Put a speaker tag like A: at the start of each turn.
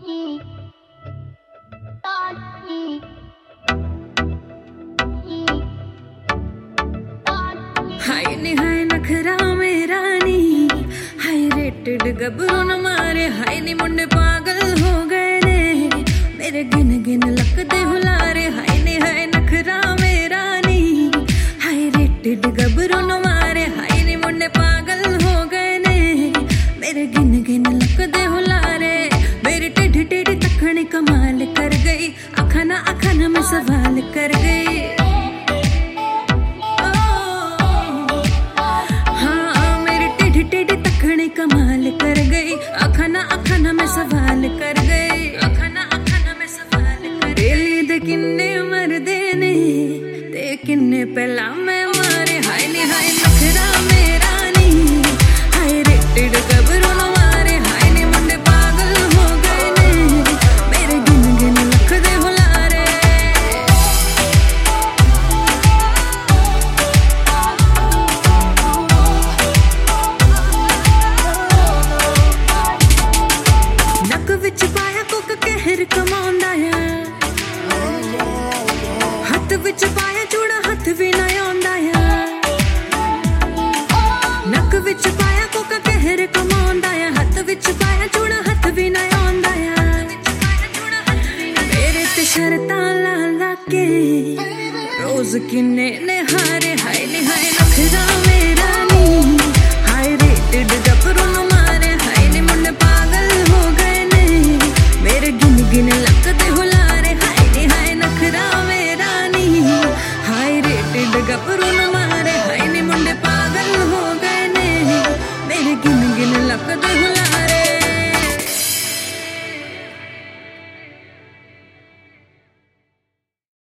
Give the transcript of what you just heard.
A: हाय नी हाय नखरा मेरा नी, हाय रेटेड गबरू न मारे, हाय नी मुंडे पागल हो गए ने मेरे गिन गिन लकदे हुलारे। हाय नी हाय नखरा मेरा नी, हाय रेटेड गबरू न